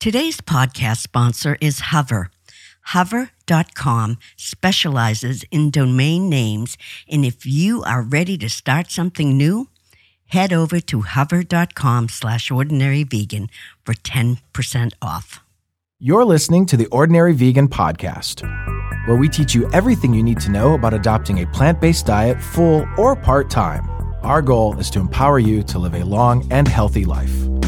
Today's podcast sponsor is Hover. Hover.com specializes in domain names, and if you are ready to start something new, head over to hover.com/ordinaryvegan for 10% off. You're listening to the Ordinary Vegan Podcast, where we teach you everything you need to know about adopting a plant-based diet full or part-time. Our goal is to empower you to live a long and healthy life.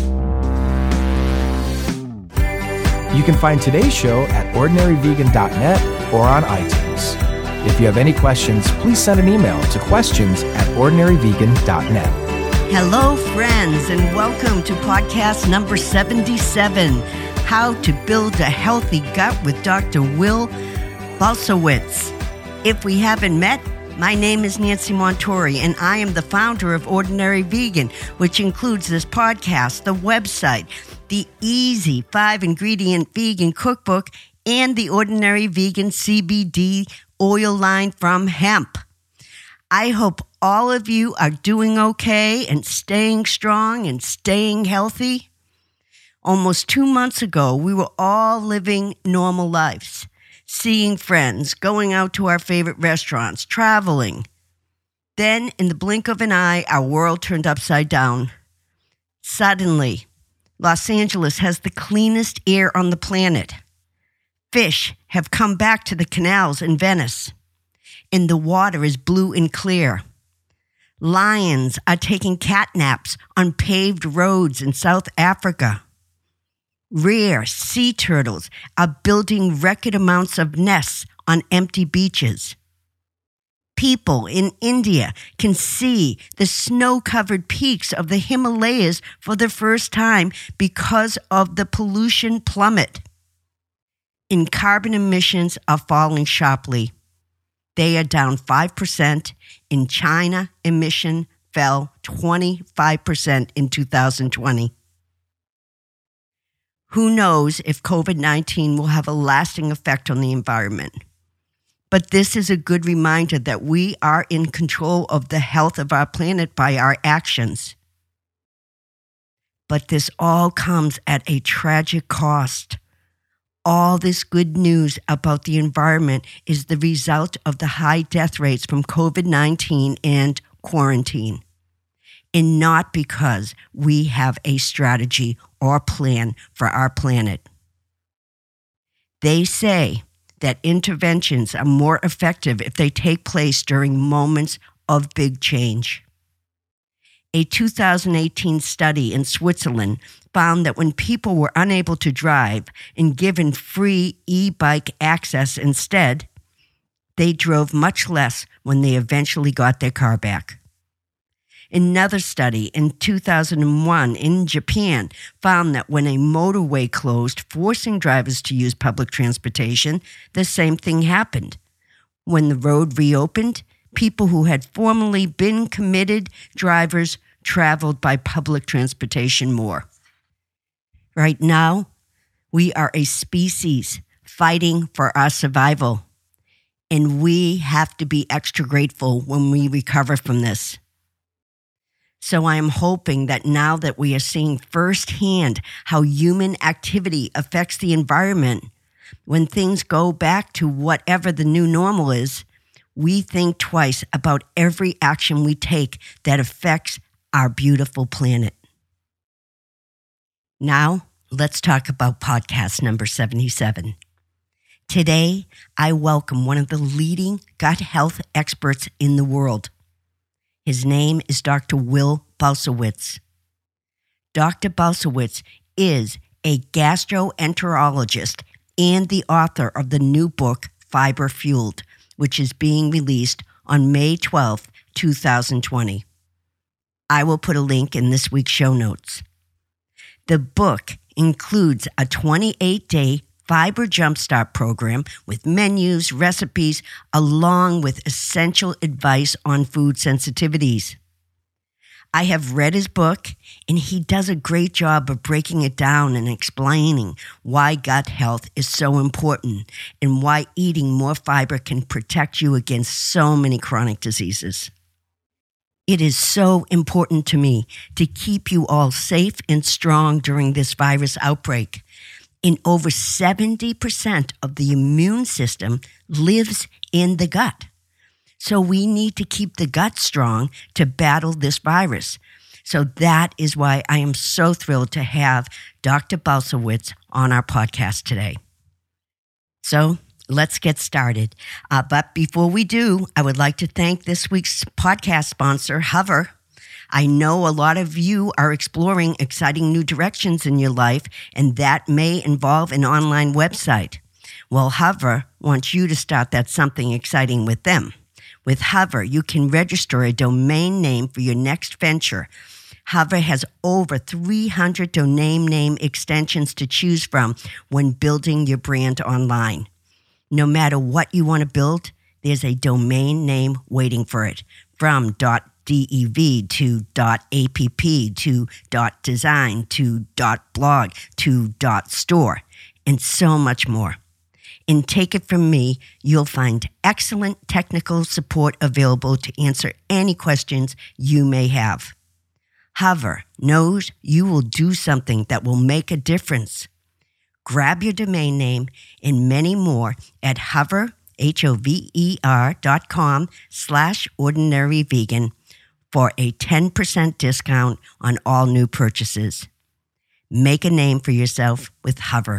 You can find today's show at ordinaryvegan.net or on iTunes. If you have any questions, please send an email to questions@ordinaryvegan.net. Hello, friends, and welcome to podcast number 77, How to Build a Healthy Gut with Dr. Will Bulsiewicz. If we haven't met, my name is Nancy Montori, and I am the founder of Ordinary Vegan, which includes this podcast, the website, the easy 5-ingredient vegan cookbook, and the Ordinary Vegan CBD oil line from hemp. I hope all of you are doing okay and staying strong and staying healthy. Almost 2 months ago, we were all living normal lives, seeing friends, going out to our favorite restaurants, traveling. Then, in the blink of an eye, our world turned upside down. Suddenly, Los Angeles has the cleanest air on the planet. Fish have come back to the canals in Venice, and the water is blue and clear. Lions are taking cat naps on paved roads in South Africa. Rare sea turtles are building record amounts of nests on empty beaches. People in India can see the snow-covered peaks of the Himalayas for the first time because of the pollution plummet. And carbon emissions are falling sharply. They are down 5%. In China, emission fell 25% in 2020. Who knows if COVID-19 will have a lasting effect on the environment? But this is a good reminder that we are in control of the health of our planet by our actions. But this all comes at a tragic cost. All this good news about the environment is the result of the high death rates from COVID-19 and quarantine, and not because we have a strategy or plan for our planet. They say that interventions are more effective if they take place during moments of big change. A 2018 study in Switzerland found that when people were unable to drive and given free e-bike access instead, they drove much less when they eventually got their car back. Another study in 2001 in Japan found that when a motorway closed, forcing drivers to use public transportation, the same thing happened. When the road reopened, people who had formerly been committed drivers traveled by public transportation more. Right now, we are a species fighting for our survival, and we have to be extra grateful when we recover from this. So I am hoping that now that we are seeing firsthand how human activity affects the environment, when things go back to whatever the new normal is, we think twice about every action we take that affects our beautiful planet. Now, let's talk about podcast number 77. Today, I welcome one of the leading gut health experts in the world. His name is Dr. Will Bulsiewicz. Dr. Bulsiewicz is a gastroenterologist and the author of the new book, Fiber Fueled, which is being released on May 12, 2020. I will put a link in this week's show notes. The book includes a 28-day Fiber Jumpstart program with menus, recipes, along with essential advice on food sensitivities. I have read his book, and he does a great job of breaking it down and explaining why gut health is so important and why eating more fiber can protect you against so many chronic diseases. It is so important to me to keep you all safe and strong during this virus outbreak. And over 70% of the immune system lives in the gut. So we need to keep the gut strong to battle this virus. So that is why I am so thrilled to have Dr. Balcewicz on our podcast today. So let's get started. But before we do, I would like to thank this week's podcast sponsor, Hover. I know a lot of you are exploring exciting new directions in your life, and that may involve an online website. Well, Hover wants you to start that something exciting with them. With Hover, you can register a domain name for your next venture. Hover has over 300 domain name extensions to choose from when building your brand online. No matter what you want to build, there's a domain name waiting for it, from .dev to .app to .design to .blog to .store, and so much more. And take it from me, you'll find excellent technical support available to answer any questions you may have. Hover knows you will do something that will make a difference. Grab your domain name and many more at hover, hover.com/ordinaryvegan for a 10% discount on all new purchases. Make a name for yourself with Hover.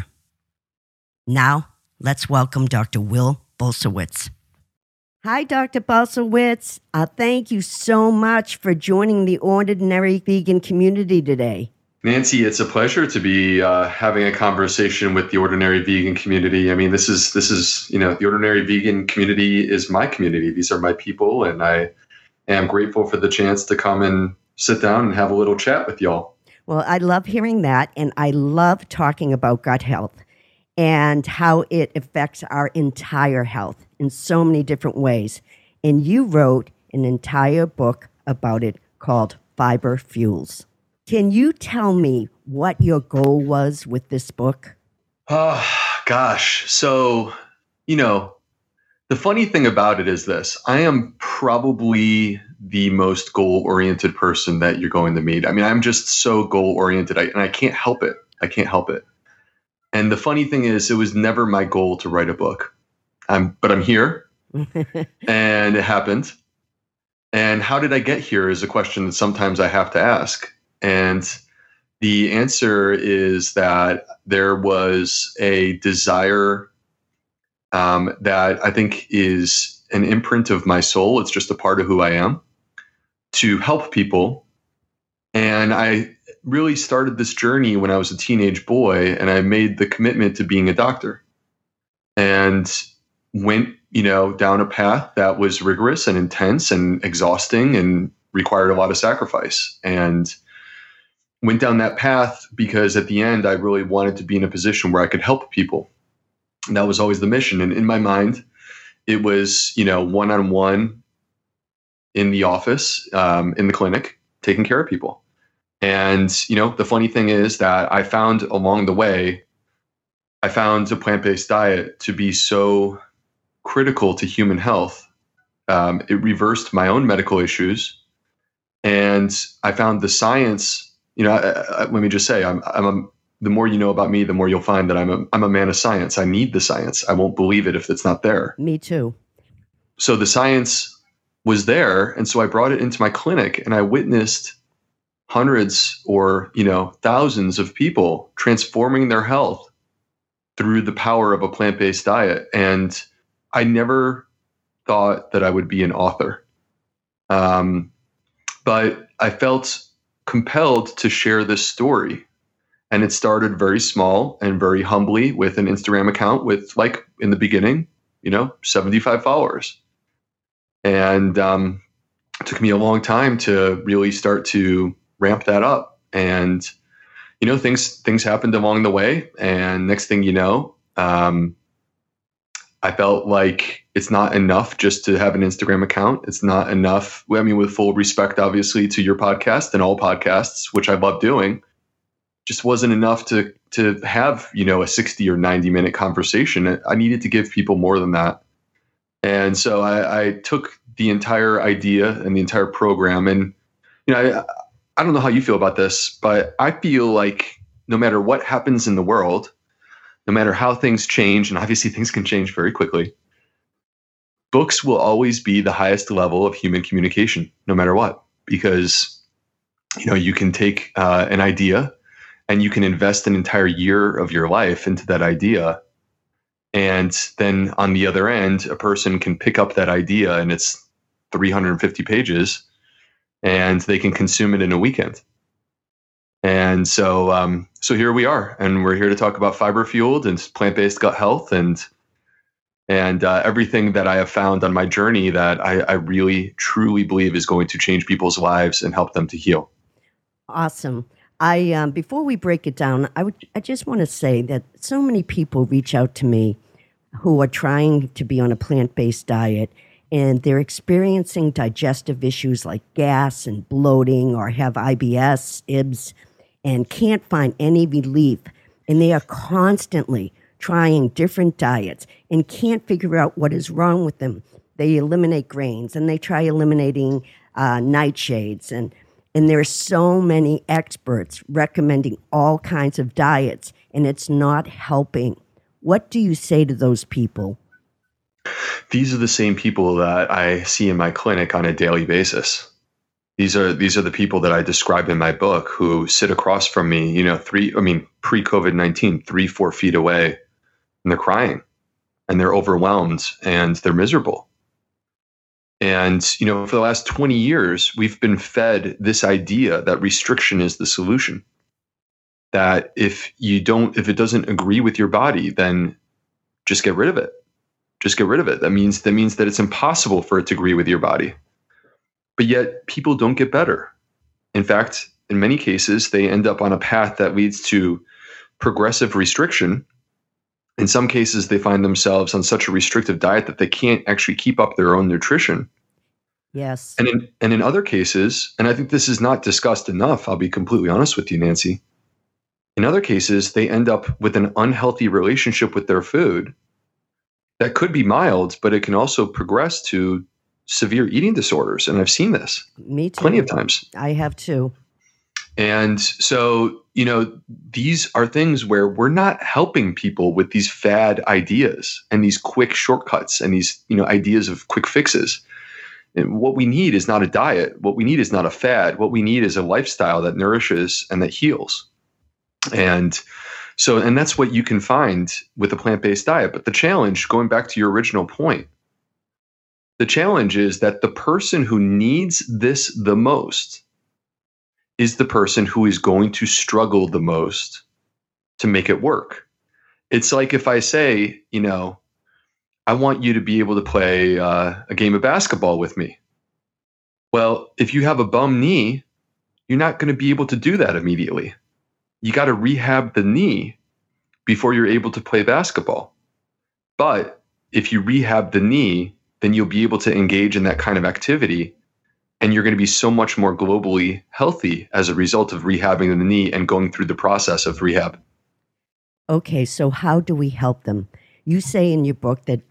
Now, let's welcome Dr. Will Balcewicz. Hi, Dr. Balcewicz. Thank you so much for joining the Ordinary Vegan community today. Nancy, it's a pleasure to be having a conversation with the Ordinary Vegan community. I mean, this is the Ordinary Vegan community is my community. These are my people, and I am grateful for the chance to come and sit down and have a little chat with y'all. Well, I love hearing that, and I love talking about gut health and how it affects our entire health in so many different ways. And you wrote an entire book about it called Fiber Fuels. Can you tell me what your goal was with this book? Oh, gosh. So, the funny thing about it is this. I am probably the most goal-oriented person that you're going to meet. I mean, I'm just so goal-oriented, and I can't help it. And the funny thing is, it was never my goal to write a book. But I'm here, and it happened. And how did I get here is a question that sometimes I have to ask. And the answer is that there was a desire that I think is an imprint of my soul. It's just a part of who I am, to help people. And I really started this journey when I was a teenage boy, and I made the commitment to being a doctor and went, down a path that was rigorous and intense and exhausting and required a lot of sacrifice, and went down that path because at the end, I really wanted to be in a position where I could help people. And that was always the mission. And in my mind, it was, one-on-one in the office, in the clinic, taking care of people. And, the funny thing is that I found along the way, a plant-based diet to be so critical to human health. It reversed my own medical issues. And I found the science, let me just say, the more you know about me, the more you'll find that I'm a man of science. I need the science. I won't believe it if it's not there. Me too. So the science was there. And so I brought it into my clinic, and I witnessed hundreds or, thousands of people transforming their health through the power of a plant-based diet. And I never thought that I would be an author. But I felt compelled to share this story. And it started very small and very humbly with an Instagram account with, like, in the beginning, 75 followers. And it took me a long time to really start to ramp that up. And, things happened along the way. And next thing you know, I felt like it's not enough just to have an Instagram account. It's not enough. I mean, with full respect, obviously, to your podcast and all podcasts, which I love doing, just wasn't enough to have, a 60 or 90 minute conversation. I needed to give people more than that. And so I took the entire idea and the entire program. And, I don't know how you feel about this, but I feel like no matter what happens in the world, no matter how things change, and obviously things can change very quickly, books will always be the highest level of human communication, no matter what, because you can take an idea and you can invest an entire year of your life into that idea. And then on the other end, a person can pick up that idea and it's 350 pages and they can consume it in a weekend. And so here we are, and we're here to talk about fiber fueled and plant-based gut health and everything that I have found on my journey that I really, truly believe is going to change people's lives and help them to heal. Awesome. Before we break it down, I just want to say that so many people reach out to me who are trying to be on a plant-based diet, and they're experiencing digestive issues like gas and bloating, or have IBS, IBS, and can't find any relief. And they are constantly trying different diets and can't figure out what is wrong with them. They eliminate grains and they try eliminating nightshades. And there are so many experts recommending all kinds of diets, and it's not helping. What do you say to those people? These are the same people that I see in my clinic on a daily basis. These are the people that I describe in my book who sit across from me, pre-COVID-19, 3-4 feet away, and they're crying and they're overwhelmed and they're miserable. And, for the last 20 years, we've been fed this idea that restriction is the solution. That if it doesn't agree with your body, then just get rid of it. Just get rid of it. That means that it's impossible for it to agree with your body. But yet people don't get better. In fact, in many cases, they end up on a path that leads to progressive restriction. In some cases, they find themselves on such a restrictive diet that they can't actually keep up their own nutrition. Yes. And in other cases, and I think this is not discussed enough, I'll be completely honest with you, Nancy. In other cases, they end up with an unhealthy relationship with their food that could be mild, but it can also progress to severe eating disorders. And I've seen this. Me too. Plenty of times. I have too. And so, these are things where we're not helping people with these fad ideas and these quick shortcuts and these, ideas of quick fixes. And what we need is not a diet. What we need is not a fad. What we need is a lifestyle that nourishes and that heals. And that's what you can find with a plant-based diet. But the challenge, going back to your original point, the challenge is that the person who needs this the most is the person who is going to struggle the most to make it work. It's like if I say, I want you to be able to play a game of basketball with me. Well, if you have a bum knee, you're not going to be able to do that immediately. You got to rehab the knee before you're able to play basketball. But if you rehab the knee, then you'll be able to engage in that kind of activity, and you're going to be so much more globally healthy as a result of rehabbing the knee and going through the process of rehab. Okay, so how do we help them? You say in your book that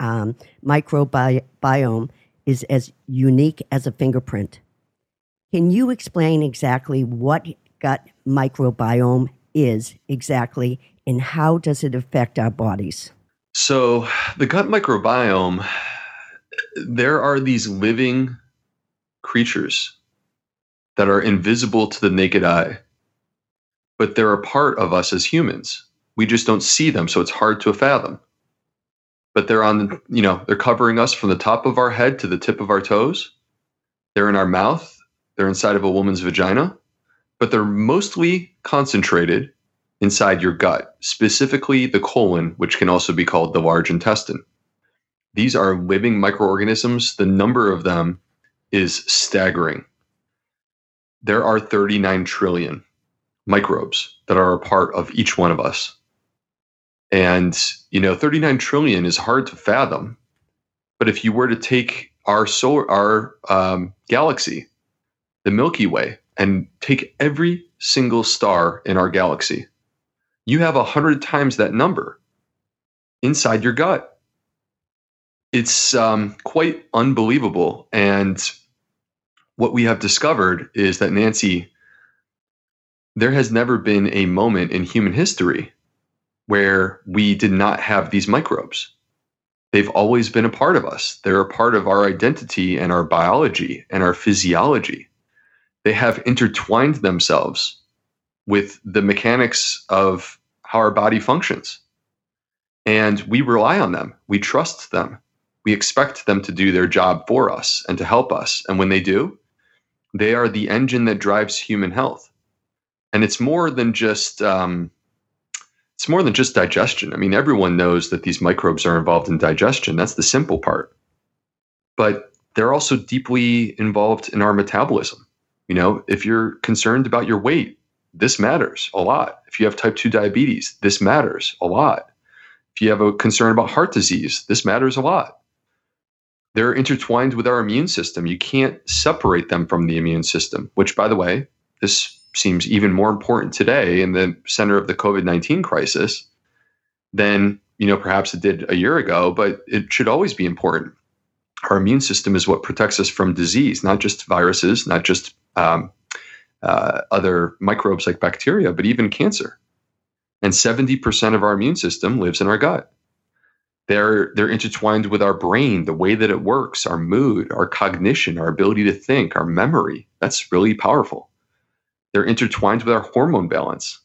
microbiome is as unique as a fingerprint. Can you explain exactly what gut microbiome is exactly, and how does it affect our bodies? So the gut microbiome, there are these living creatures that are invisible to the naked eye, but they're a part of us as humans. We just don't see them, so it's hard to fathom. But they're they're covering us from the top of our head to the tip of our toes. They're in our mouth. They're inside of a woman's vagina, but they're mostly concentrated inside your gut, specifically the colon, which can also be called the large intestine. These are living microorganisms. The number of them is staggering. There are 39 trillion microbes that are a part of each one of us. And, 39 trillion is hard to fathom. But if you were to take our galaxy, the Milky Way, and take every single star in our galaxy, you have 100 times that number inside your gut. It's quite unbelievable. And what we have discovered is that, Nancy, there has never been a moment in human history where we did not have these microbes. They've always been a part of us. They're a part of our identity and our biology and our physiology. They have intertwined themselves with the mechanics of how our body functions. And we rely on them. We trust them. We expect them to do their job for us and to help us. And when they do, they are the engine that drives human health. And it's more than just digestion. I mean, everyone knows that these microbes are involved in digestion. That's the simple part. But they're also deeply involved in our metabolism. You know, if you're concerned about your weight, this matters a lot. If you have type 2 diabetes, this matters a lot. If you have a concern about heart disease, this matters a lot. They're intertwined with our immune system. You can't separate them from the immune system, which, by the way, this seems even more important today in the center of the COVID-19 crisis than, perhaps it did a year ago, but it should always be important. Our immune system is what protects us from disease, not just viruses, not just other microbes like bacteria, but even cancer. And 70% of our immune system lives in our gut. They're intertwined with our brain, the way that it works, our mood, our cognition, our ability to think, our memory. That's really powerful. They're intertwined with our hormone balance.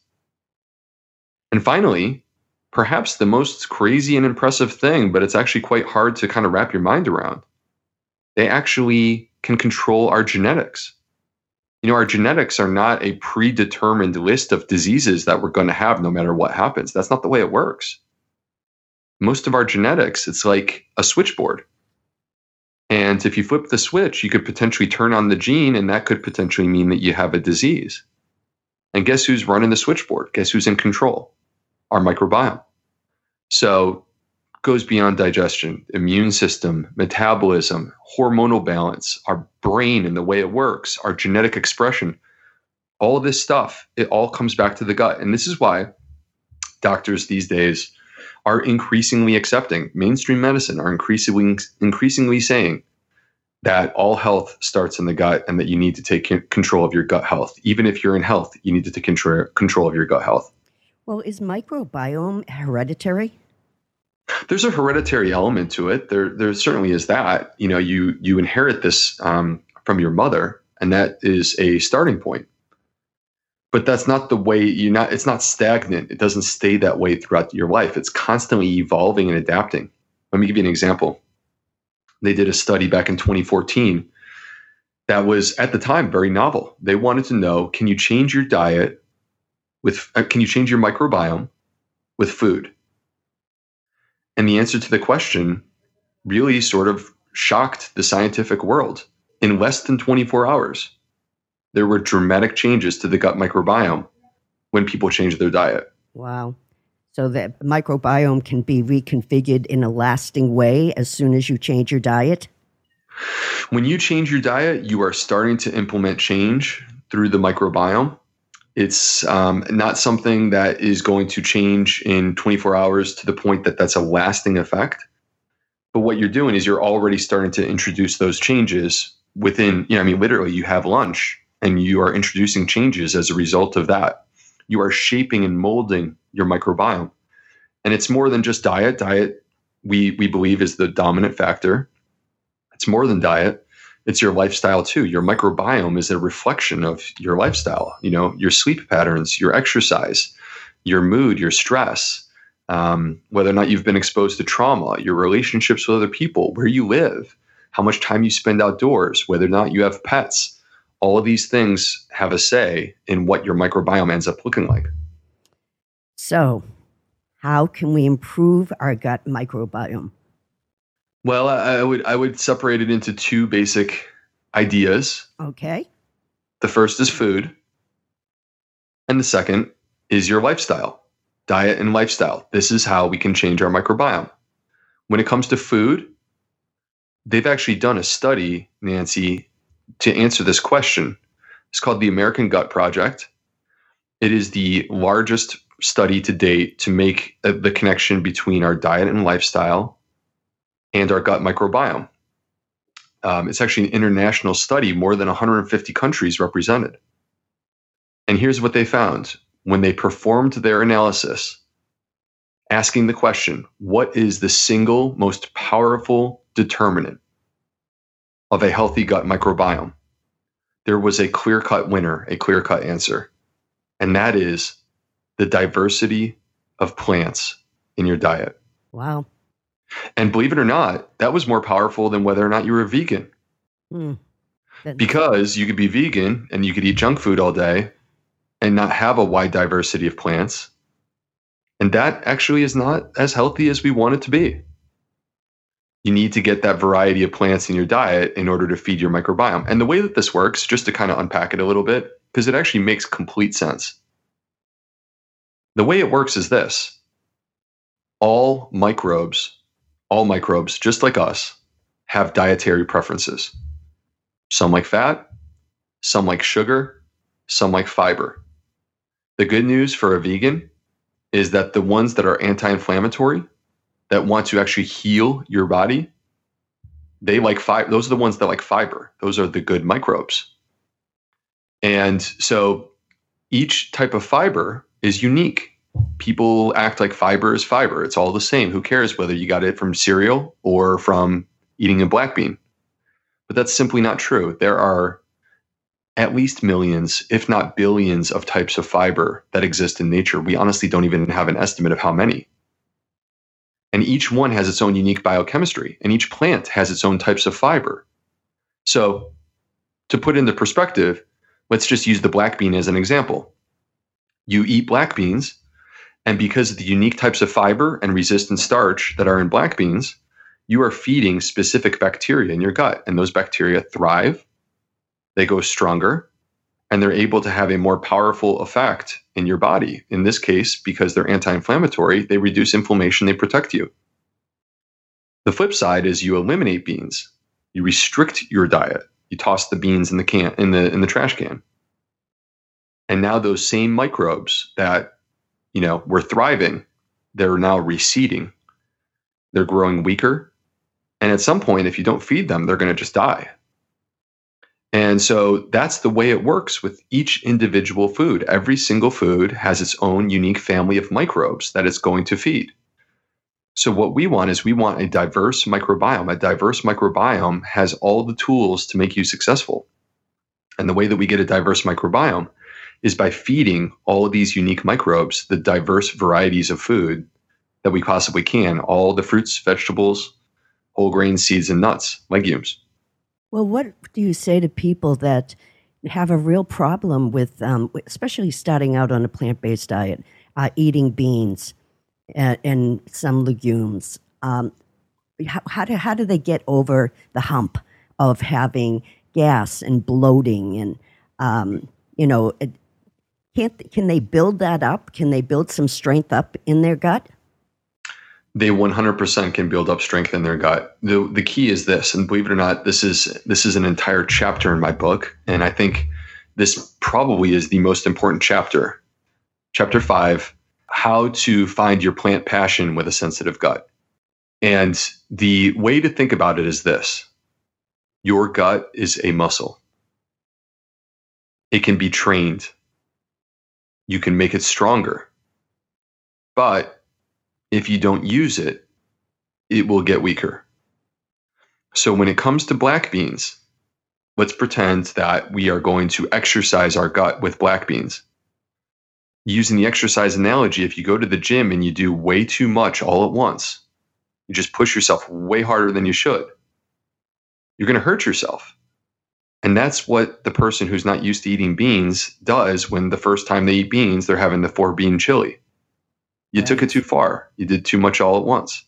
And finally, perhaps the most crazy and impressive thing, but it's actually quite hard to kind of wrap your mind around, they actually can control our genetics. Our genetics are not a predetermined list of diseases that we're going to have no matter what happens. That's not the way it works. Most of our genetics, it's like a switchboard. And if you flip the switch, you could potentially turn on the gene, and that could potentially mean that you have a disease. And guess who's running the switchboard? Guess who's in control? Our microbiome. So it goes beyond digestion, immune system, metabolism, hormonal balance, our brain and the way it works, our genetic expression, all of this stuff, it all comes back to the gut. And this is why doctors these days are increasingly accepting, mainstream medicine are increasingly saying that all health starts in the gut and that you need to take control of your gut health. Even if you're in health, you need to take control of your gut health. Well, is microbiome hereditary? There's a hereditary element to it. There certainly is that. You inherit this from your mother, and that is a starting point. But that's not the way it's not stagnant. It doesn't stay that way throughout your life. It's constantly evolving and adapting. Let me give you an example. They did a study back in 2014 that was at the time very novel. They wanted to know, can you change your diet can you change your microbiome with food? And the answer to the question really sort of shocked the scientific world. In less than 24 hours, there were dramatic changes to the gut microbiome when people changed their diet. Wow. So the microbiome can be reconfigured in a lasting way as soon as you change your diet? When you change your diet, you are starting to implement change through the microbiome. It's not something that is going to change in 24 hours to the point that that's a lasting effect. But what you're doing is you're already starting to introduce those changes within, literally you have lunch and you are introducing changes as a result of that. You are shaping and molding your microbiome. And it's more than just diet. Diet, we believe, is the dominant factor. It's more than diet. It's your lifestyle too. Your microbiome is a reflection of your lifestyle, your sleep patterns, your exercise, your mood, your stress, whether or not you've been exposed to trauma, your relationships with other people, where you live, how much time you spend outdoors, whether or not you have pets. All of these things have a say in what your microbiome ends up looking like. So, how can we improve our gut microbiome? Well, I would separate it into two basic ideas. Okay. The first is food, and the second is your lifestyle, diet and lifestyle. This is how we can change our microbiome. When it comes to food, they've actually done a study, Nancy, to answer this question. It's called the American Gut Project. It is the largest study to date to make the connection between our diet and lifestyle and our gut microbiome. It's actually an international study, more than 150 countries represented. And here's what they found. When they performed their analysis, asking the question, what is the single most powerful determinant of a healthy gut microbiome? There was a clear-cut winner, a clear-cut answer. And that is the diversity of plants in your diet. Wow. And believe it or not, that was more powerful than whether or not you were a vegan. Because you could be vegan and you could eat junk food all day and not have a wide diversity of plants. And that actually is not as healthy as we want it to be. You need to get that variety of plants in your diet in order to feed your microbiome. And the way that this works, just to kind of unpack it a little bit, because it actually makes complete sense. The way it works is this. All microbes, just like us, have dietary preferences. Some like fat, some like sugar, some like fiber. The good news for a vegan is that the ones that are anti-inflammatory, that want to actually heal your body, they like fiber. Those are the ones that like fiber. Those are the good microbes. And so each type of fiber is unique. People act like fiber is fiber. It's all the same. Who cares whether you got it from cereal or from eating a black bean? But that's simply not true. There are at least millions, if not billions, of types of fiber that exist in nature. We honestly don't even have an estimate of how many. And each one has its own unique biochemistry, and each plant has its own types of fiber. So to put into perspective, let's just use the black bean as an example. You eat black beans, and because of the unique types of fiber and resistant starch that are in black beans, you are feeding specific bacteria in your gut, and those bacteria thrive, they go stronger, and they're able to have a more powerful effect in your body. In this case, because they're anti-inflammatory, they reduce inflammation, they protect you. The flip side is you eliminate beans. You restrict your diet. You toss the beans in the trash can. And now those same microbes that, were thriving, they're now receding. They're growing weaker. And at some point, if you don't feed them, they're going to just die. And so that's the way it works with each individual food. Every single food has its own unique family of microbes that it's going to feed. So what we want is we want a diverse microbiome. A diverse microbiome has all the tools to make you successful. And the way that we get a diverse microbiome is by feeding all of these unique microbes the diverse varieties of food that we possibly can. All the fruits, vegetables, whole grains, seeds, and nuts, legumes. Well, what do you say to people that have a real problem with, especially starting out on a plant-based diet, eating beans and some legumes? How do they get over the hump of having gas and bloating? And, can they build that up? Can they build some strength up in their gut? They 100% can build up strength in their gut. The key is this, and believe it or not, this is an entire chapter in my book, and I think this probably is the most important chapter. Chapter 5, how to find your plant passion with a sensitive gut. And the way to think about it is this. Your gut is a muscle. It can be trained. You can make it stronger. But if you don't use it, it will get weaker. So when it comes to black beans, let's pretend that we are going to exercise our gut with black beans. Using the exercise analogy, if you go to the gym and you do way too much all at once, you just push yourself way harder than you should, you're going to hurt yourself. And that's what the person who's not used to eating beans does when the first time they eat beans, they're having the 4-bean chili. You took it too far. You did too much all at once.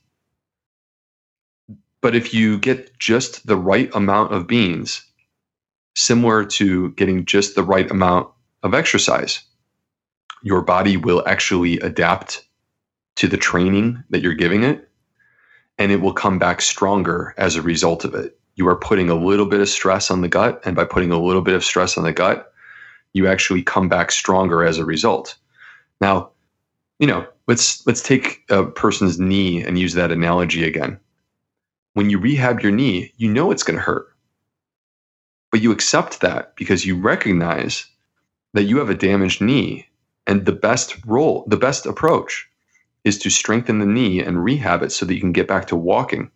But if you get just the right amount of beans, similar to getting just the right amount of exercise, your body will actually adapt to the training that you're giving it, and it will come back stronger as a result of it. You are putting a little bit of stress on the gut, and by putting a little bit of stress on the gut, you actually come back stronger as a result. Now, let's take a person's knee and use that analogy again. When you rehab your knee, you know it's going to hurt. But you accept that because you recognize that you have a damaged knee, and the best approach is to strengthen the knee and rehab it so that you can get back to walking.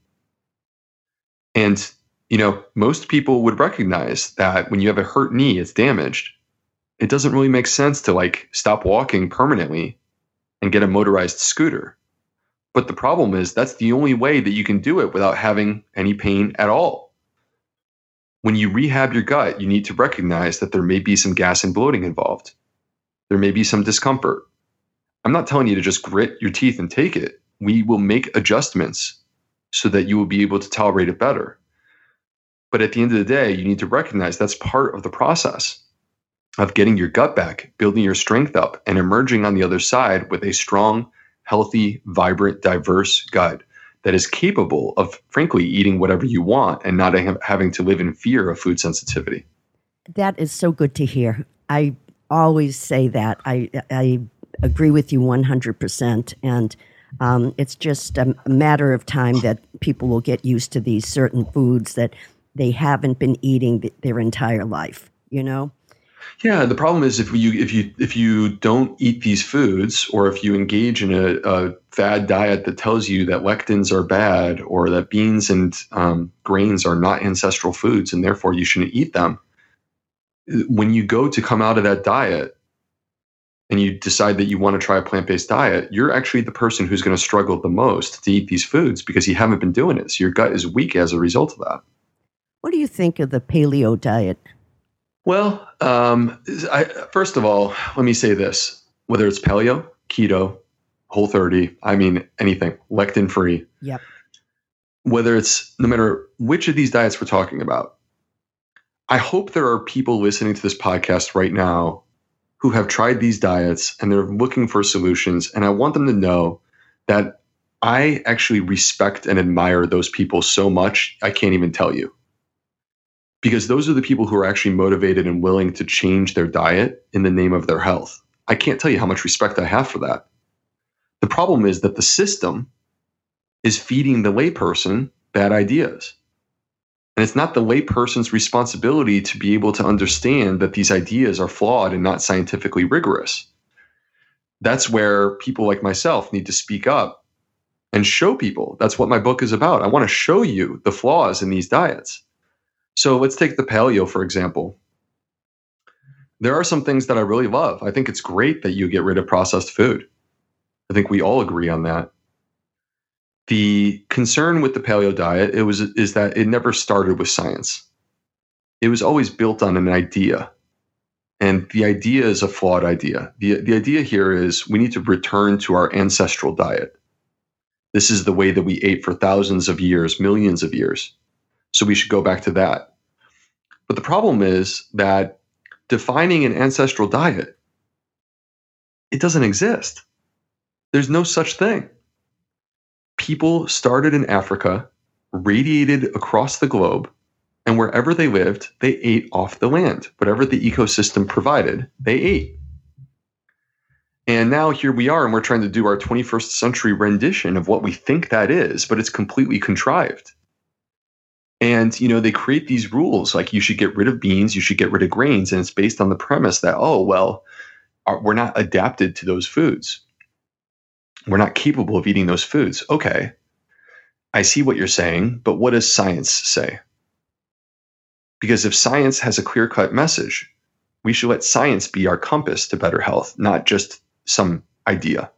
And, most people would recognize that when you have a hurt knee, it's damaged. It doesn't really make sense to stop walking permanently and get a motorized scooter. But the problem is that's the only way that you can do it without having any pain at all. When you rehab your gut, you need to recognize that there may be some gas and bloating involved. There may be some discomfort. I'm not telling you to just grit your teeth and take it. We will make adjustments so that you will be able to tolerate it better. But at the end of the day, you need to recognize that's part of the process of getting your gut back, building your strength up, and emerging on the other side with a strong, healthy, vibrant, diverse gut that is capable of, frankly, eating whatever you want and not having to live in fear of food sensitivity. That is so good to hear. I always say that. I agree with you 100%. And it's just a matter of time that people will get used to these certain foods that they haven't been eating their entire life, Yeah, the problem is if you don't eat these foods, or if you engage in a fad diet that tells you that lectins are bad, or that beans and grains are not ancestral foods and therefore you shouldn't eat them, when you go to come out of that diet and you decide that you want to try a plant-based diet, you're actually the person who's going to struggle the most to eat these foods because you haven't been doing it. So your gut is weak as a result of that. What do you think of the paleo diet? Well, first of all, let me say this. Whether it's paleo, keto, Whole30, anything, lectin-free. Yep. Whether it's, no matter which of these diets we're talking about, I hope there are people listening to this podcast right now who have tried these diets and they're looking for solutions. And I want them to know that I actually respect and admire those people so much, I can't even tell you. Because those are the people who are actually motivated and willing to change their diet in the name of their health. I can't tell you how much respect I have for that. The problem is that the system is feeding the layperson bad ideas. And it's not the layperson's responsibility to be able to understand that these ideas are flawed and not scientifically rigorous. That's where people like myself need to speak up and show people. That's what my book is about. I want to show you the flaws in these diets. So let's take the paleo, for example. There are some things that I really love. I think it's great that you get rid of processed food. I think we all agree on that. The concern with the paleo diet is that it never started with science. It was always built on an idea. And the idea is a flawed idea. The idea here is we need to return to our ancestral diet. This is the way that we ate for thousands of years, millions of years. So we should go back to that. But the problem is that defining an ancestral diet, it doesn't exist. There's no such thing. People started in Africa, radiated across the globe, and wherever they lived, they ate off the land. Whatever the ecosystem provided, they ate. And now here we are, and we're trying to do our 21st century rendition of what we think that is, but it's completely contrived. And, they create these rules like you should get rid of beans, you should get rid of grains. And it's based on the premise that, we're not adapted to those foods. We're not capable of eating those foods. Okay, I see what you're saying, but what does science say? Because if science has a clear-cut message, we should let science be our compass to better health, not just some idea.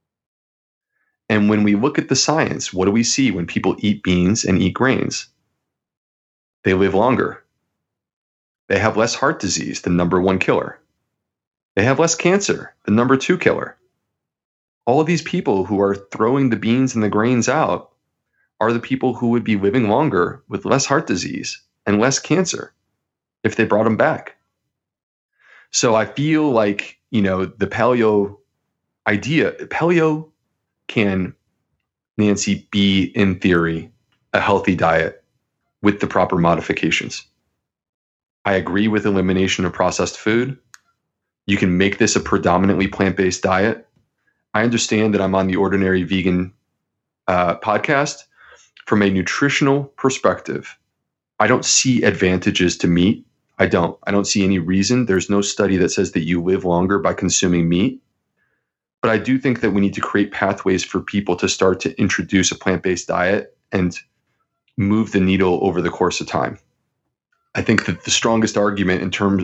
And when we look at the science, what do we see when people eat beans and eat grains? They live longer. They have less heart disease, the number one killer. They have less cancer, the number two killer. All of these people who are throwing the beans and the grains out are the people who would be living longer with less heart disease and less cancer if they brought them back. So I feel like, the paleo idea, paleo can, Nancy, be in theory a healthy diet with the proper modifications. I agree with elimination of processed food. You can make this a predominantly plant-based diet. I understand that I'm on the Ordinary Vegan podcast. From a nutritional perspective, I don't see advantages to meat. I don't see any reason. There's no study that says that you live longer by consuming meat. But I do think that we need to create pathways for people to start to introduce a plant-based diet and move the needle over the course of time. I think that the strongest argument in terms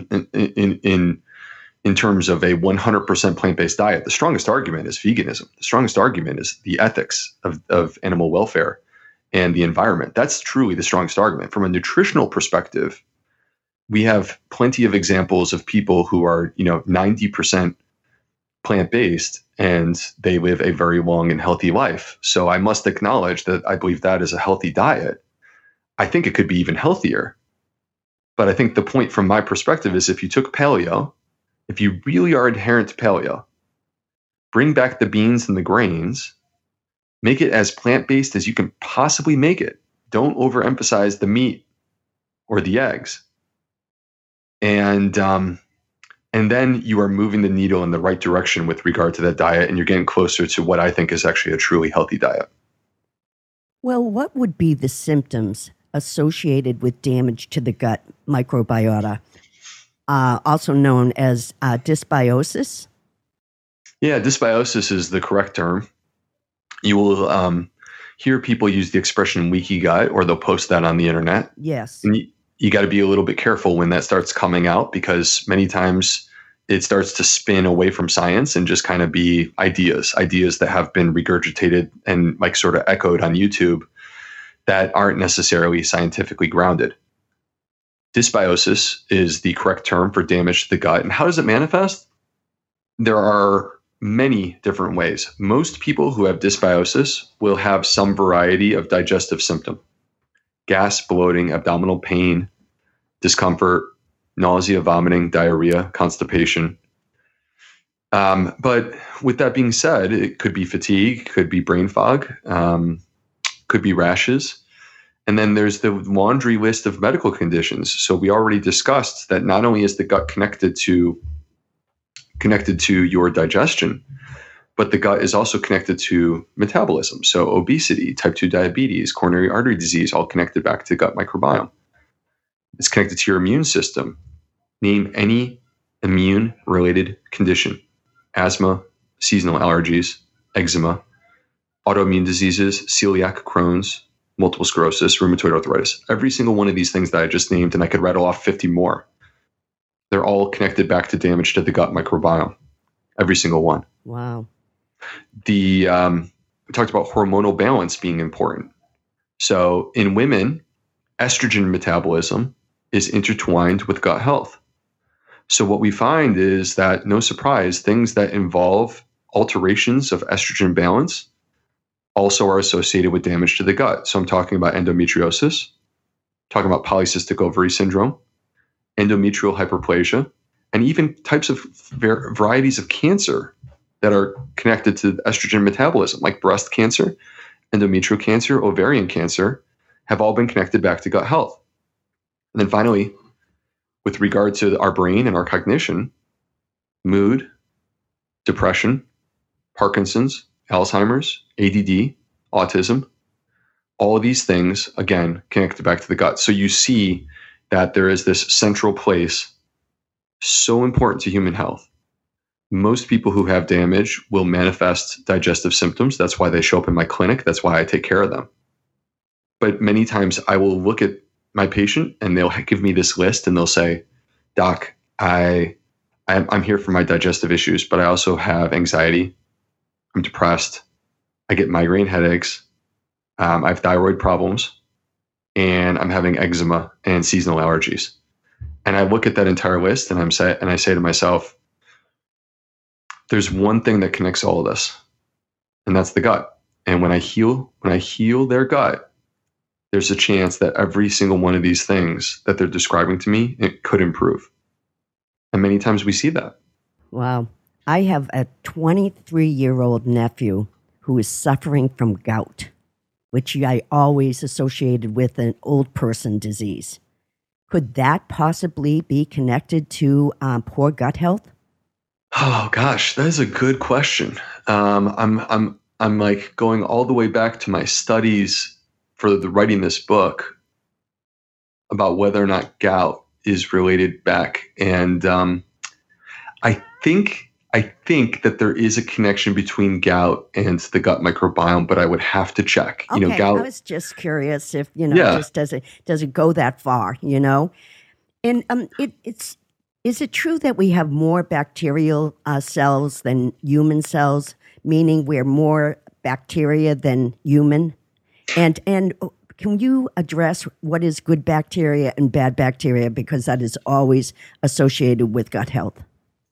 of a 100% plant-based diet, the strongest argument is veganism. The strongest argument is the ethics of animal welfare and the environment. That's truly the strongest argument. From a nutritional perspective, we have plenty of examples of people who are, 90% plant-based and they live a very long and healthy life. So I must acknowledge that I believe that is a healthy diet. I think it could be even healthier. But I think the point from my perspective is if you took paleo, if you really are adherent to paleo, bring back the beans and the grains, make it as plant-based as you can possibly make it. Don't overemphasize the meat or the eggs. And then you are moving the needle in the right direction with regard to that diet, and you're getting closer to what I think is actually a truly healthy diet. Well, what would be the symptoms associated with damage to the gut microbiota, also known as dysbiosis? Yeah, dysbiosis is the correct term. You will hear people use the expression leaky gut, or they'll post that on the internet. Yes. And you got to be a little bit careful when that starts coming out, because many times it starts to spin away from science and just kind of be ideas that have been regurgitated and like sort of echoed on YouTube that aren't necessarily scientifically grounded. Dysbiosis is the correct term for damage to the gut. And how does it manifest? There are many different ways. Most people who have dysbiosis will have some variety of digestive symptom: gas, bloating, abdominal pain, discomfort, nausea, vomiting, diarrhea, constipation. But with that being said, it could be fatigue, could be brain fog, could be rashes. And then there's the laundry list of medical conditions. So we already discussed that not only is the gut connected to your digestion, but the gut is also connected to metabolism. So obesity, type 2 diabetes, coronary artery disease, all connected back to gut microbiome. It's connected to your immune system. Name any immune-related condition: asthma, seasonal allergies, eczema, autoimmune diseases, celiac, Crohn's, multiple sclerosis, rheumatoid arthritis. Every single one of these things that I just named, and I could rattle off 50 more, they're all connected back to damage to the gut microbiome. Every single one. Wow. We talked about hormonal balance being important. So in women, estrogen metabolism is intertwined with gut health. So what we find is that, no surprise, things that involve alterations of estrogen balance also are associated with damage to the gut. So I'm talking about endometriosis, talking about polycystic ovary syndrome, endometrial hyperplasia, and even types of varieties of cancer that are connected to estrogen metabolism, like breast cancer, endometrial cancer, ovarian cancer, have all been connected back to gut health. And then finally, with regard to our brain and our cognition, mood, depression, Parkinson's, Alzheimer's, ADD, autism, all of these things, again, connected back to the gut. So you see that there is this central place so important to human health. Most people who have damage will manifest digestive symptoms. That's why they show up in my clinic. That's why I take care of them. But many times I will look at my patient and they'll give me this list and they'll say, "Doc, I'm here for my digestive issues, but I also have anxiety. I'm depressed. I get migraine headaches. I have thyroid problems, and I'm having eczema and seasonal allergies." And I look at that entire list and I say to myself, there's one thing that connects all of this, and that's the gut. And when I heal their gut, there's a chance that every single one of these things that they're describing to me, it could improve. And many times we see that. Wow. I have a 23-year-old nephew who is suffering from gout, which I always associated with an old person disease. Could that possibly be connected to poor gut health? Oh gosh, that is a good question. I'm like going all the way back to my studies for writing this book about whether or not gout is related back, and I think I think that there is a connection between gout and the gut microbiome, but I would have to check. Okay, Gout. I was just curious if Yeah. just does it go that far? And is it true that we have more bacterial cells than human cells, meaning we're more bacteria than human? And can you address what is good bacteria and bad bacteria, because that is always associated with gut health?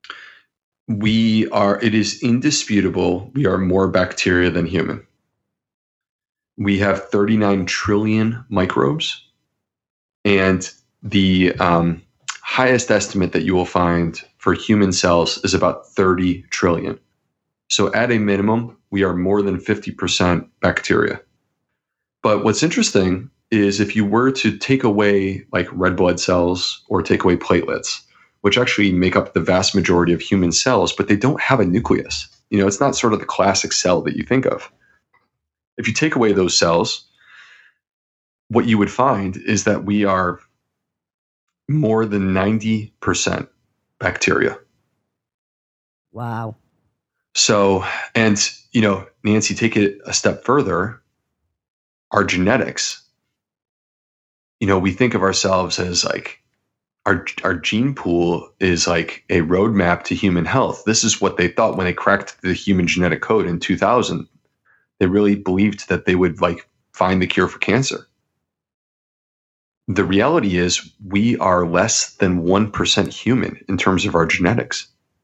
It is indisputable, we are more bacteria than human. We have 39 trillion microbes, and the highest estimate that you will find for human cells is about 30 trillion. So at a minimum, we are more than 50% bacteria. But what's interesting is if you were to take away like red blood cells or take away platelets, which actually make up the vast majority of human cells, but they don't have a nucleus. It's not sort of the classic cell that you think of. If you take away those cells, what you would find is that we are more than 90% bacteria. Wow. So, and, Nancy, take it a step further, our genetics, we think of ourselves as like, our gene pool is like a roadmap to human health. This is what they thought when they cracked the human genetic code in 2000. They really believed that they would like find the cure for cancer. The reality is we are less than 1% human in terms of our genetics.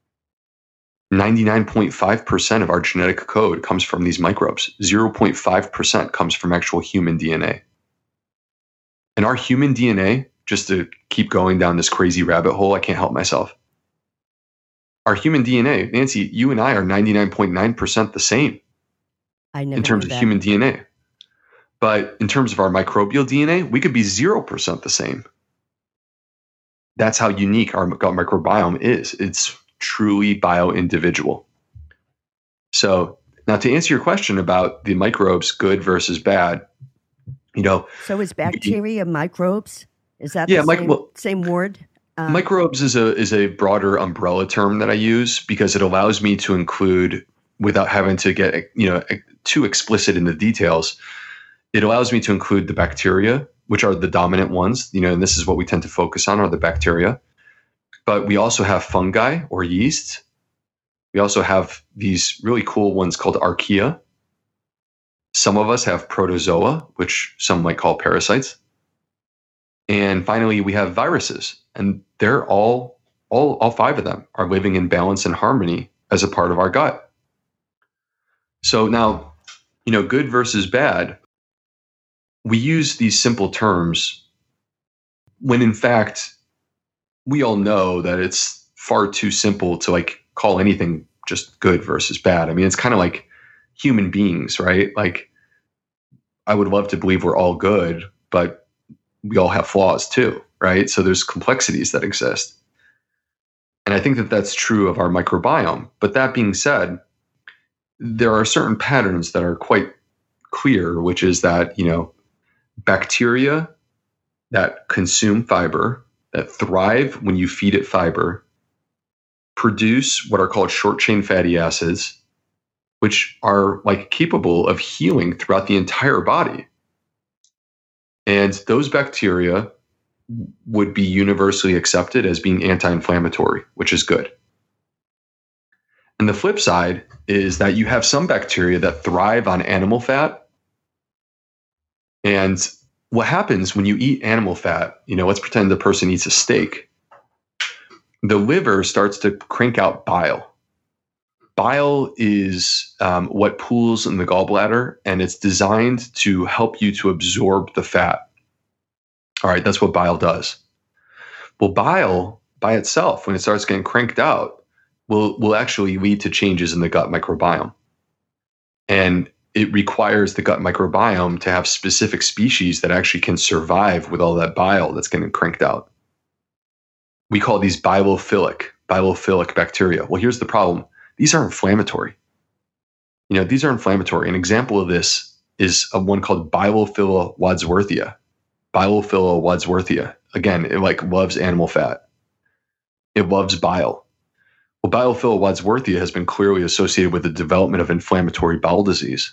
99.5% of our genetic code comes from these microbes. 0.5% comes from actual human DNA. And our human DNA, just to keep going down this crazy rabbit hole, I can't help myself. Our human DNA, Nancy, you and I are 99.9% the same in terms of human DNA. But in terms of our microbial DNA, we could be 0% the same. That's how unique our gut microbiome is. It's truly bio-individual. So now to answer your question about the microbes, good versus bad, So is bacteria microbes? Is that the same word? Microbes is a broader umbrella term that I use because it allows me to include, without having to get too explicit in the details, it allows me to include the bacteria, which are the dominant ones, and this is what we tend to focus on, are the bacteria. But we also have fungi or yeast. We also have these really cool ones called archaea. Some of us have protozoa, which some might call parasites. And finally, we have viruses, and they're all 5 of them are living in balance and harmony as a part of our gut. So now, good versus bad, we use these simple terms when in fact, we all know that it's far too simple to like call anything just good versus bad. I mean, it's kind of like human beings, right? Like I would love to believe we're all good, but we all have flaws too, right? So there's complexities that exist. And I think that that's true of our microbiome. But that being said, there are certain patterns that are quite clear, which is that, bacteria that consume fiber, that thrive when you feed it fiber, produce what are called short chain fatty acids, which are like capable of healing throughout the entire body. And those bacteria would be universally accepted as being anti-inflammatory, which is good. And the flip side is that you have some bacteria that thrive on animal fat. And what happens when you eat animal fat, let's pretend the person eats a steak. The liver starts to crank out bile. Bile is what pools in the gallbladder, and it's designed to help you to absorb the fat. All right, that's what bile does. Well, bile by itself, when it starts getting cranked out, will actually lead to changes in the gut microbiome. And it requires the gut microbiome to have specific species that actually can survive with all that bile that's getting cranked out. We call these bilophilic bacteria. Well, here's the problem. These are inflammatory. These are inflammatory. An example of this is one called Bilophila wadsworthia. Bilophila wadsworthia. Again, it loves animal fat. It loves bile. Well, Biofilus wadsworthia has been clearly associated with the development of inflammatory bowel disease.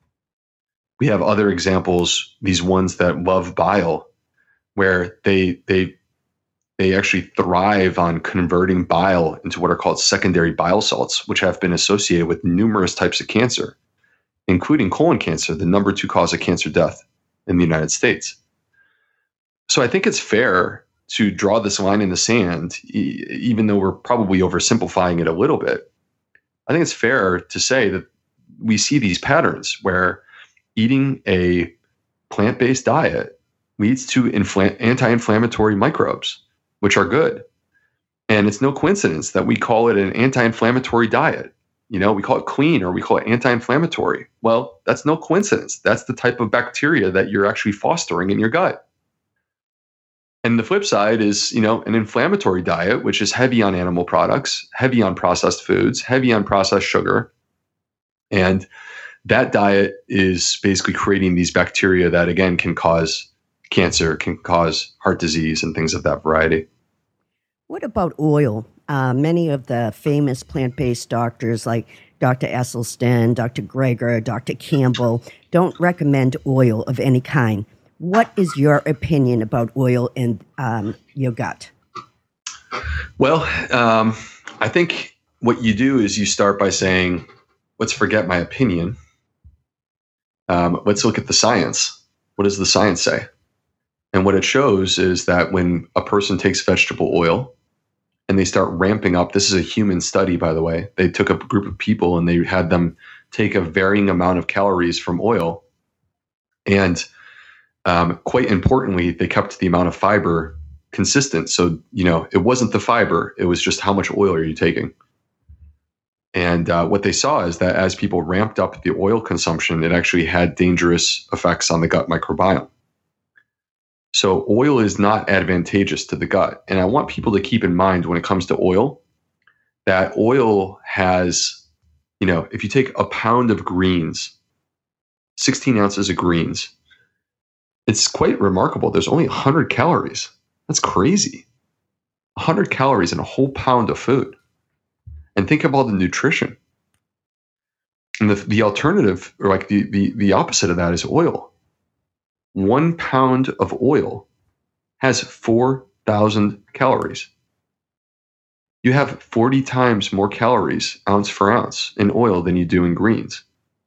We have other examples, these ones that love bile, where they actually thrive on converting bile into what are called secondary bile salts, which have been associated with numerous types of cancer, including colon cancer, the number 2 cause of cancer death in the United States. So I think it's fair to draw this line in the sand, even though we're probably oversimplifying it a little bit. I think it's fair to say that we see these patterns where eating a plant-based diet leads to anti-inflammatory microbes, which are good. And it's no coincidence that we call it an anti-inflammatory diet. We call it clean or we call it anti-inflammatory. Well, that's no coincidence. That's the type of bacteria that you're actually fostering in your gut. And the flip side is, an inflammatory diet, which is heavy on animal products, heavy on processed foods, heavy on processed sugar. And that diet is basically creating these bacteria that, again, can cause cancer, can cause heart disease and things of that variety. What about oil? Many of the famous plant-based doctors like Dr. Esselstyn, Dr. Greger, Dr. Campbell don't recommend oil of any kind. What is your opinion about oil in your gut? Well, I think what you do is you start by saying, let's forget my opinion. Let's look at the science. What does the science say? And what it shows is that when a person takes vegetable oil and they start ramping up, this is a human study, by the way. They took a group of people and they had them take a varying amount of calories from oil. And quite importantly, they kept the amount of fiber consistent. So, it wasn't the fiber, it was just how much oil are you taking? And what they saw is that as people ramped up the oil consumption, it actually had dangerous effects on the gut microbiome. So oil is not advantageous to the gut. And I want people to keep in mind when it comes to oil, that oil has, if you take a pound of greens, 16 ounces of greens, it's quite remarkable. There's only 100 calories. That's crazy. 100 calories in a whole pound of food. And think about the nutrition. And the alternative, or like the opposite of that, is oil. 1 pound of oil has 4,000 calories. You have 40 times more calories, ounce for ounce, in oil than you do in greens.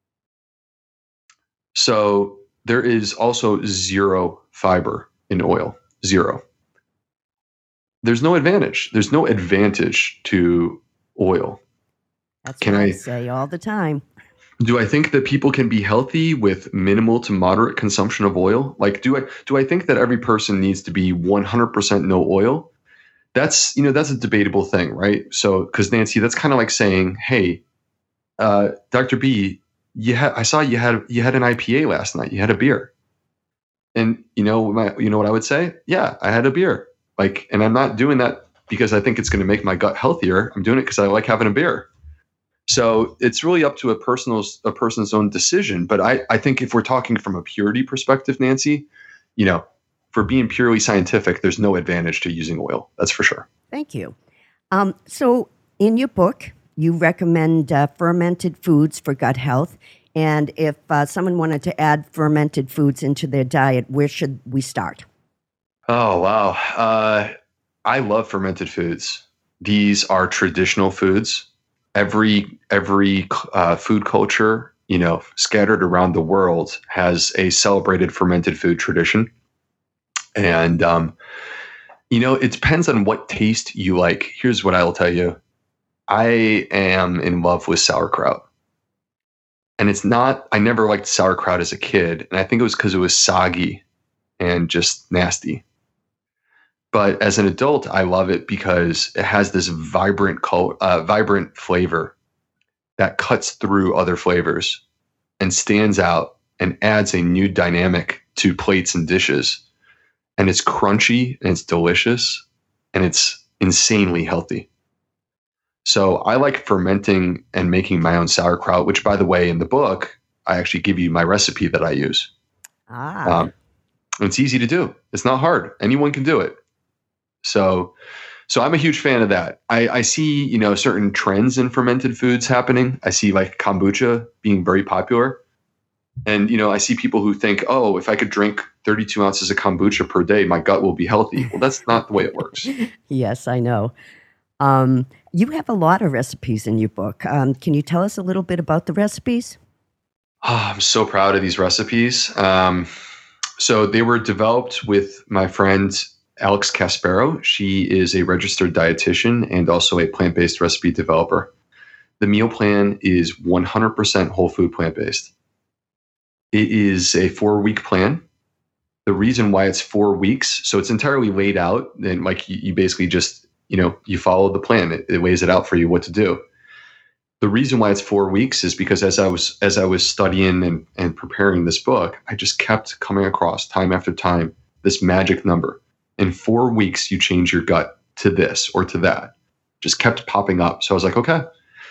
So there is also zero fiber in oil. Zero. There's no advantage. There's no advantage to oil. That's what I say all the time. Do I think that people can be healthy with minimal to moderate consumption of oil? Like, do I think that every person needs to be 100% no oil? That's a debatable thing, right? So, because Nancy, that's kind of like saying, hey, Dr. B, I saw you had an IPA last night. You had a beer, and you know what I would say? Yeah, I had a beer. And I'm not doing that because I think it's going to make my gut healthier. I'm doing it because I like having a beer. So it's really up to a person's own decision. But I think if we're talking from a purity perspective, Nancy, for being purely scientific, there's no advantage to using oil. That's for sure. Thank you. So in your book, you recommend fermented foods for gut health. And if someone wanted to add fermented foods into their diet, where should we start? Oh, wow. I love fermented foods. These are traditional foods. Every food culture, scattered around the world has a celebrated fermented food tradition. And, it depends on what taste you like. Here's what I will tell you. I am in love with sauerkraut. And I never liked sauerkraut as a kid. And I think it was because it was soggy and just nasty. But as an adult, I love it because it has this vibrant flavor that cuts through other flavors and stands out and adds a new dynamic to plates and dishes. And it's crunchy and it's delicious and it's insanely healthy. So I like fermenting and making my own sauerkraut, which, by the way, in the book, I actually give you my recipe that I use. It's easy to do. It's not hard. Anyone can do it. So So I'm a huge fan of that. I see, certain trends in fermented foods happening. I see like kombucha being very popular. And, I see people who think, oh, if I could drink 32 ounces of kombucha per day, my gut will be healthy. Well, that's not the way it works. Yes, I know. You have a lot of recipes in your book. Can you tell us a little bit about the recipes? Oh, I'm so proud of these recipes. So they were developed with my friend Alex Caspero. She is a registered dietitian and also a plant-based recipe developer. The meal plan is 100% whole food plant-based. It is a 4-week plan. The reason why it's 4 weeks, so it's entirely laid out, and like you basically just, you follow the plan. It lays it out for you what to do. The reason why it's 4 weeks is because as I was studying and preparing this book, I just kept coming across time after time this magic number. In 4 weeks, you change your gut to this or to that. Just kept popping up. So I was like, okay,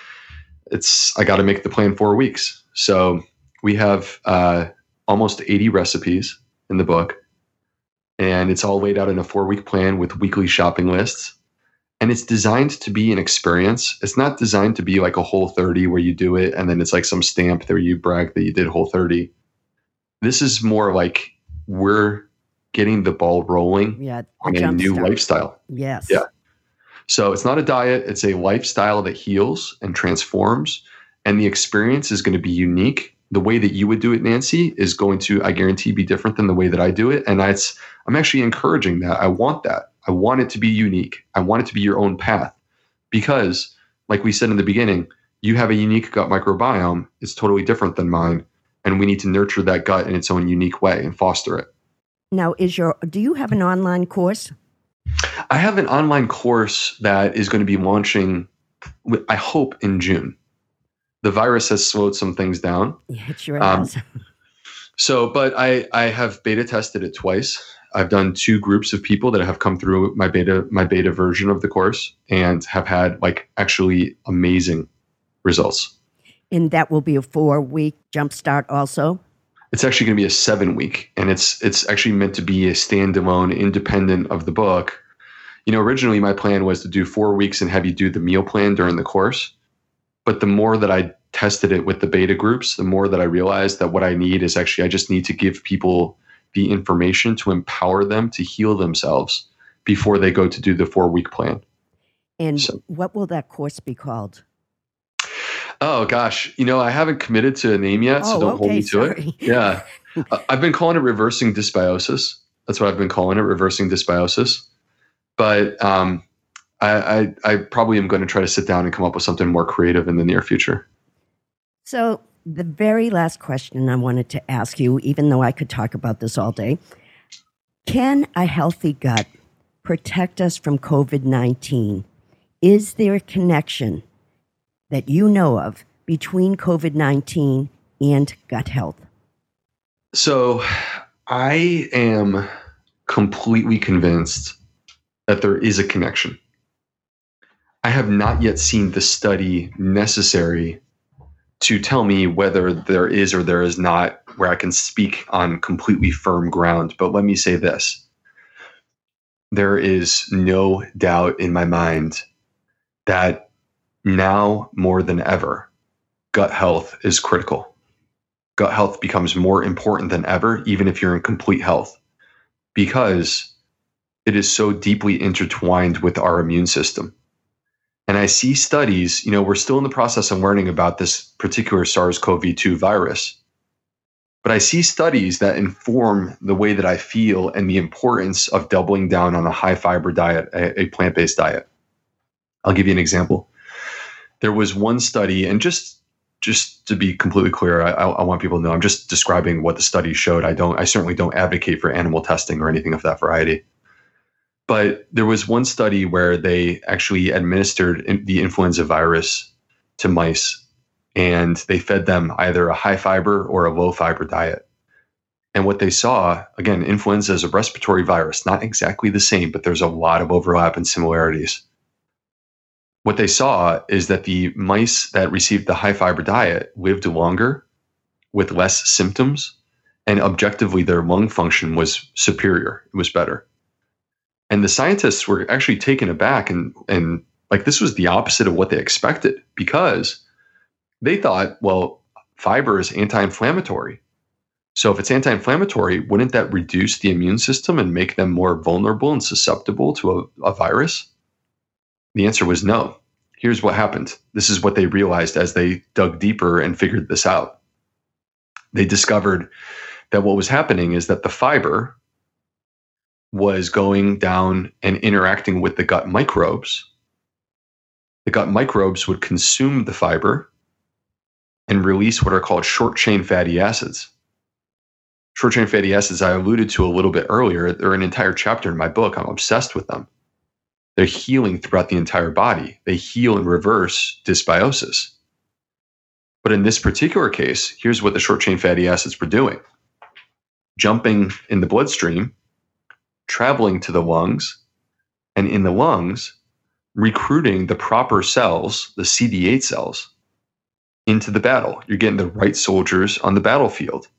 I got to make the plan 4 weeks. So we have almost 80 recipes in the book, and it's all laid out in a 4-week plan with weekly shopping lists. And it's designed to be an experience. It's not designed to be like a Whole30 where you do it and then it's like some stamp there you brag that you did Whole30. This is more like we're getting the ball rolling on a new lifestyle. Yes. Yeah. So it's not a diet. It's a lifestyle that heals and transforms. And the experience is going to be unique. The way that you would do it, Nancy, is going to, I guarantee, be different than the way that I do it. And I'm actually encouraging that. I want that. I want it to be unique. I want it to be your own path because, like we said in the beginning, you have a unique gut microbiome. It's totally different than mine. And we need to nurture that gut in its own unique way and foster it. Now, do you have an online course? I have an online course that is going to be launching, I hope, in June. The virus has slowed some things down. Yeah, it sure has. But I have beta tested it twice. I've done 2 groups of people that have come through my beta version of the course and have had like actually amazing results. And that will be a 4-week jumpstart also? It's actually going to be a 7-week, and it's actually meant to be a standalone, independent of the book. Originally my plan was to do 4 weeks and have you do the meal plan during the course. But the more that I tested it with the beta groups, the more that I realized that what I need is actually, I just need to give people the information to empower them to heal themselves before they go to do the 4-week plan. And what will that course be called? Oh, gosh. I haven't committed to a name yet, so don't hold me to it. Yeah. I've been calling it Reversing Dysbiosis. That's what I've been calling it, Reversing Dysbiosis. But I probably am going to try to sit down and come up with something more creative in the near future. So the very last question I wanted to ask you, even though I could talk about this all day, can a healthy gut protect us from COVID-19? Is there a connection that you know of between COVID-19 and gut health? So I am completely convinced that there is a connection. I have not yet seen the study necessary to tell me whether there is or there is not, where I can speak on completely firm ground. But let me say this. There is no doubt in my mind that now more than ever, gut health is critical. Gut health becomes more important than ever, even if you're in complete health, because it is so deeply intertwined with our immune system. And I see studies, we're still in the process of learning about this particular SARS-CoV-2 virus, but I see studies that inform the way that I feel and the importance of doubling down on a high fiber diet, a plant-based diet. I'll give you an example. There was one study, and just to be completely clear, I want people to know I'm just describing what the study showed. I certainly don't advocate for animal testing or anything of that variety. But there was one study where they actually administered the influenza virus to mice, and they fed them either a high fiber or a low fiber diet. And what they saw, again, influenza is a respiratory virus, not exactly the same, but there's a lot of overlap and similarities. What they saw is that the mice that received the high fiber diet lived longer with less symptoms, and objectively their lung function was superior. It was better. And the scientists were actually taken aback and like this was the opposite of what they expected, because they thought, well, fiber is anti-inflammatory. So if it's anti-inflammatory, wouldn't that reduce the immune system and make them more vulnerable and susceptible to a virus? The answer was no. Here's what happened. This is what they realized as they dug deeper and figured this out. They discovered that what was happening is that the fiber was going down and interacting with the gut microbes. The gut microbes would consume the fiber and release what are called short-chain fatty acids. Short-chain fatty acids I alluded to a little bit earlier. They're an entire chapter in my book. I'm obsessed with them. They're healing throughout the entire body. They heal and reverse dysbiosis. But in this particular case, here's what the short-chain fatty acids were doing. Jumping in the bloodstream, traveling to the lungs, and in the lungs, recruiting the proper cells, the CD8 cells, into the battle. You're getting the right soldiers on the battlefield.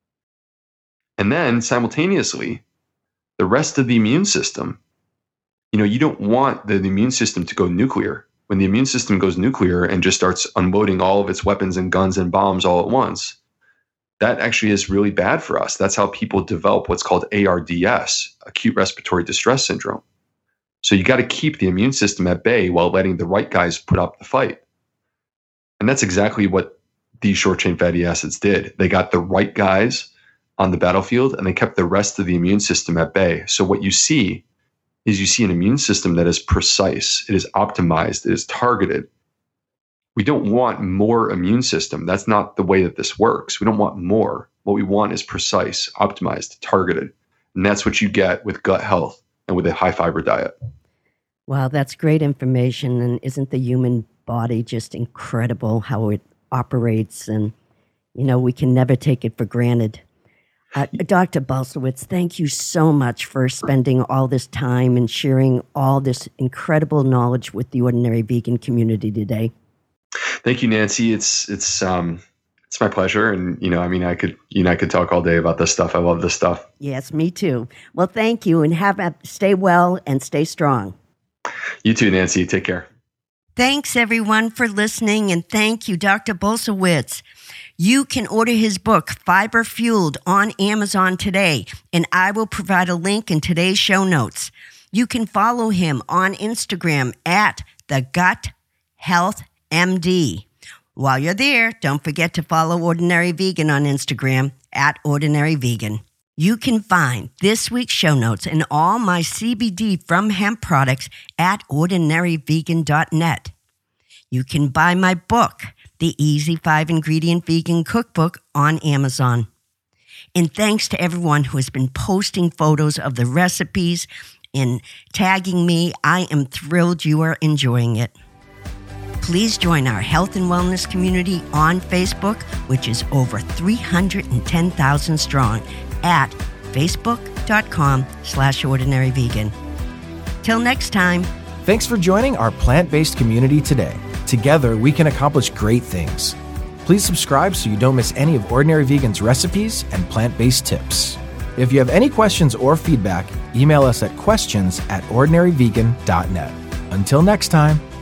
And then simultaneously, the rest of the immune system, you don't want the immune system to go nuclear. When the immune system goes nuclear and just starts unloading all of its weapons and guns and bombs all at once, that actually is really bad for us. That's how people develop what's called ARDS, acute respiratory distress syndrome. So you got to keep the immune system at bay while letting the right guys put up the fight. And that's exactly what these short-chain fatty acids did. They got the right guys on the battlefield and they kept the rest of the immune system at bay. So what you see is an immune system that is precise, it is optimized, it is targeted. We don't want more immune system. That's not the way that this works. We don't want more. What we want is precise, optimized, targeted. And that's what you get with gut health and with a high fiber diet. Wow, that's great information. And isn't the human body just incredible how it operates? And, we can never take it for granted. Dr. Balsawitz, thank you so much for spending all this time and sharing all this incredible knowledge with the Ordinary Vegan community today. Thank you, Nancy. It's my pleasure. And, I could talk all day about this stuff. I love this stuff. Yes, me too. Well, thank you, and stay well and stay strong. You too, Nancy. Take care. Thanks, everyone, for listening, and thank you, Dr. Balsawitz. You can order his book, Fiber Fueled, on Amazon today, and I will provide a link in today's show notes. You can follow him on Instagram at TheGutHealthMD. While you're there, don't forget to follow Ordinary Vegan on Instagram at Ordinary Vegan. You can find this week's show notes and all my CBD from hemp products at ordinaryvegan.net. You can buy my book, The Easy 5-Ingredient Vegan Cookbook, on Amazon. And thanks to everyone who has been posting photos of the recipes and tagging me. I am thrilled you are enjoying it. Please join our health and wellness community on Facebook, which is over 310,000 strong, at facebook.com/ordinaryvegan. Till next time. Thanks for joining our plant-based community today. Together, we can accomplish great things. Please subscribe so you don't miss any of Ordinary Vegan's recipes and plant-based tips. If you have any questions or feedback, email us at questions@ordinaryvegan.net. Until next time.